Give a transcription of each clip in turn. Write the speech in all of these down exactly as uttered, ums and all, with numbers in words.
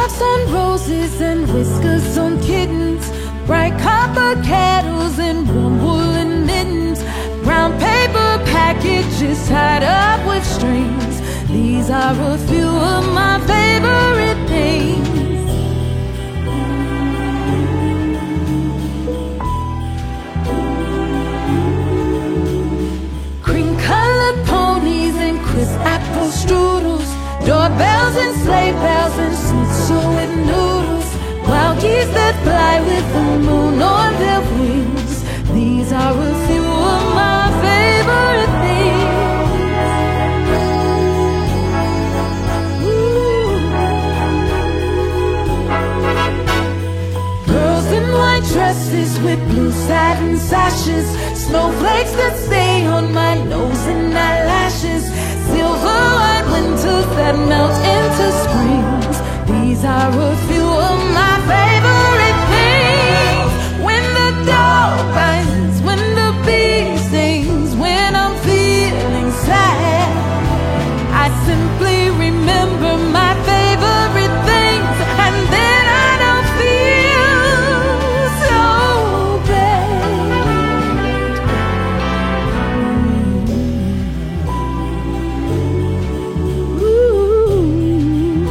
Raindrops on roses and whiskers on kittens, bright copper kettles and warm woolen mittens, brown paper packages tied up with strings. These are a few of my favorite things. Cream-colored ponies and crisp apple strudels, doorbells and sleigh bells and Schnitzel noodles, wild geese that fly with the moon on their wings. These are a few of my favorite things. Ooh. Girls in white dresses with blue satin sashes, snowflakes that stay on my nose and eyelashes, silver white winters that melt into springs. These are a few of my favorite things. When the dog bites, when the bee sings, when I'm feeling sad, I simply remember my favorite things, and then I don't feel so bad. Ooh.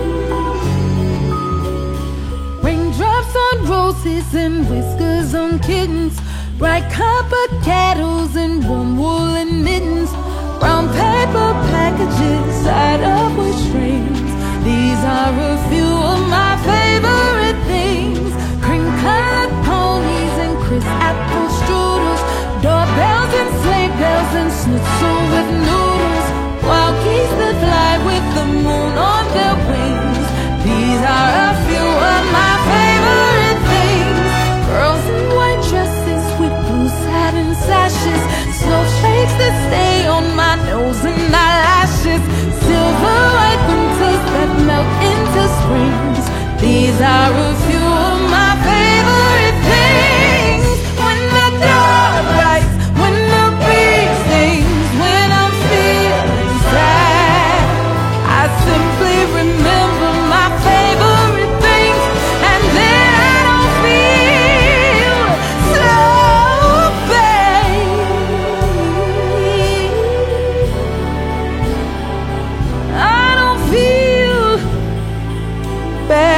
Raindrops on roses and whiskers on kittens, bright copper kettles and warm woolen mittens, brown paper packages tied up with strings. These are a few of my favorite things. Cream-colored ponies and crisp apple strudels, doorbells and sleigh bells and Schnitzel with noodles, wild geese that fly with the moon on their wings. These are a few of my favorite things. Girls in white dresses with blue satin sashes, snowflakes that stay on my nose and eyelashes, silver white winters that melt into springs. These are a few of my favorite things. When the dog bites, when the bee sings, when I'm feeling sad, I simply remember my favorite things, and then I don't feel so bad. I don't feel bad.